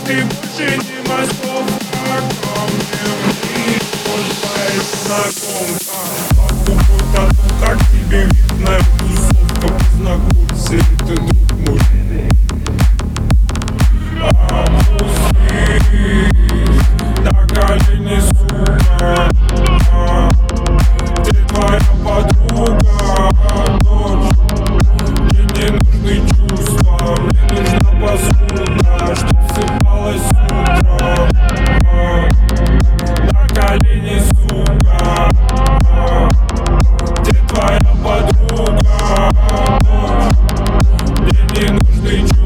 Ты больше не московка, ко мне знакомка. Покупай тату, как тебе видно, тусовка. Познакомься, это друг мой. Опустись на колени, сука. Где твоя подруга, ночь? Мне не нужны чувства, мне нужна посуда, чтоб сыпалась утром. На колени, сука. Где твоя подруга, ночь? Мне не нужны чувства.